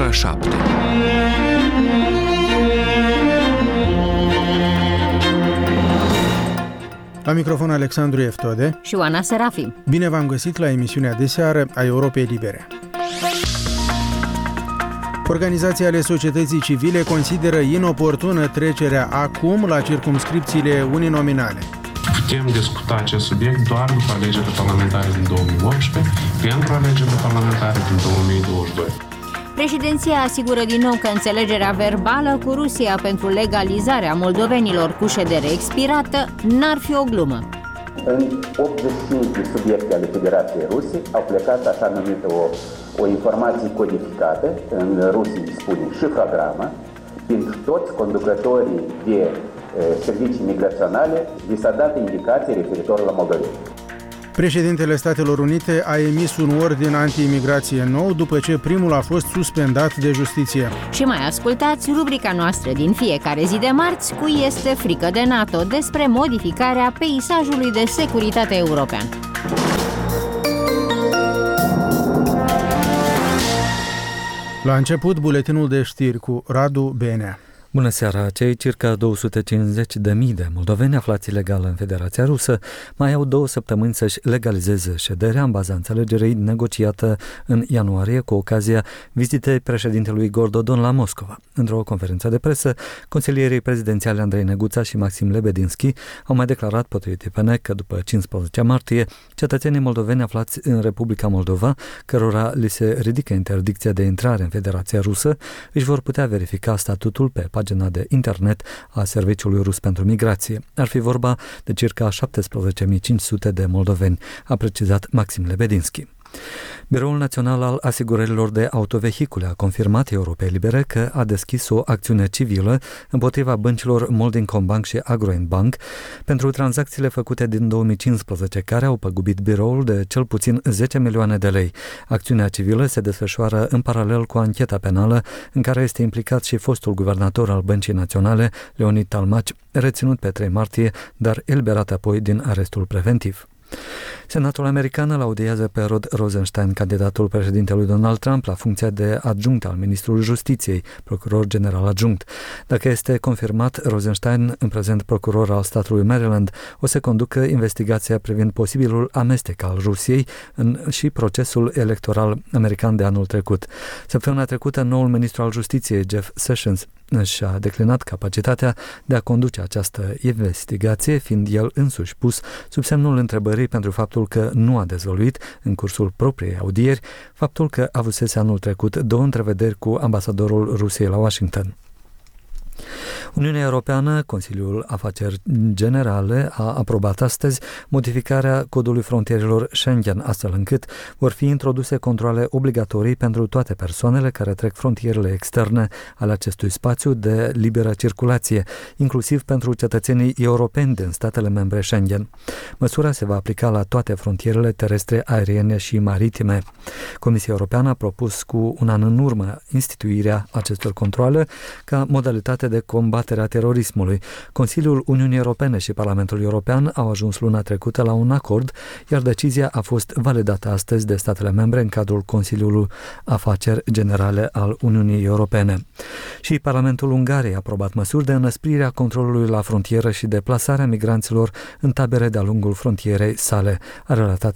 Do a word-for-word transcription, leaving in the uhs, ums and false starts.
ora șapte. La microfon Alexandru Eftode și Oana Serafim. Bine v-am găsit la emisiunea de seară a Europei Libere. Organizații ale societății civile consideră inoportună trecerea acum la circumscripțiile uninominale. Putem discuta acest subiect doar după alegerile parlamentare din două mii optsprezece, pentru alegerile parlamentare din două mii douăzeci și doi. Președinția asigură din nou că înțelegerea verbală cu Rusia pentru legalizarea moldovenilor cu ședere expirată n-ar fi o glumă. În optzeci și cinci de subiecte ale Federației Ruse au plecat așa numită o, o informație codificată, în Rusie spune șifrogramă, pentru toți conducătorii de e, servicii migraționale li s-a dat indicații referitor la moldoveni. Președintele Statelor Unite a emis un ordin anti-imigrație nou după ce primul a fost suspendat de justiție. Și mai ascultați rubrica noastră din fiecare zi de marți, Cui este frică de NATO, despre modificarea peisajului de securitate european. La început, buletinul de știri cu Radu Benea. Bună seara! Cei circa două sute cincizeci de mii de moldoveni aflați ilegal în Federația Rusă mai au două săptămâni să-și legalizeze șederea în baza înțelegerii negociată în ianuarie cu ocazia vizitei președintelui Igor Dodon la Moscova. Într-o conferință de presă, consilierii prezidențiale Andrei Neguța și Maxim Lebedinski au mai declarat potrivit I P N că după cincisprezece martie, cetățenii moldoveni aflați în Republica Moldova, cărora li se ridică interdicția de intrare în Federația Rusă, își vor putea verifica statutul pe pagina de internet a Serviciului Rus pentru Migrație. Ar fi vorba de circa șaptesprezece mii cinci sute de moldoveni, a precizat Maxim Lebedinski. Biroul Național al Asigurărilor de Autovehicule a confirmat Europei Libere că a deschis o acțiune civilă împotriva băncilor Moldinkombank și Agroinbank pentru tranzacțiile făcute din două mii cincisprezece, care au păgubit biroul de cel puțin zece milioane de lei. Acțiunea civilă se desfășoară în paralel cu ancheta penală în care este implicat și fostul guvernator al Băncii Naționale, Leonid Talmaci, reținut pe trei martie, dar eliberat apoi din arestul preventiv. Senatul american îl audiază pe Rod Rosenstein, candidatul președintelui Donald Trump la funcția de adjunct al ministrului Justiției, procuror general adjunct. Dacă este confirmat, Rosenstein, în prezent procuror al statului Maryland, o să conducă investigația privind posibilul amestec al Rusiei în și procesul electoral american de anul trecut. Săptămâna trecută, noul ministru al Justiției, Jeff Sessions, și-a declinat capacitatea de a conduce această investigație, fiind el însuși pus sub semnul întrebării pentru faptul că nu a dezvăluit în cursul propriei audieri faptul că avusese anul trecut două întrevederi cu ambasadorul Rusiei la Washington. Uniunea Europeană, Consiliul Afaceri Generale, a aprobat astăzi modificarea codului frontierelor Schengen, astfel încât vor fi introduse controale obligatorii pentru toate persoanele care trec frontierele externe ale acestui spațiu de liberă circulație, inclusiv pentru cetățenii europeni din statele membre Schengen. Măsura se va aplica la toate frontierele terestre, aeriene și maritime. Comisia Europeană a propus cu un an în urmă instituirea acestor controale ca modalitate de combaterea terorismului. Consiliul Uniunii Europene și Parlamentul European au ajuns luna trecută la un acord, iar decizia a fost validată astăzi de statele membre în cadrul Consiliului Afaceri Generale al Uniunii Europene. Și Parlamentul Ungariei a aprobat măsuri de înăsprire a controlului la frontieră și de plasarea migranților în tabere de-a lungul frontierei sale, a relatat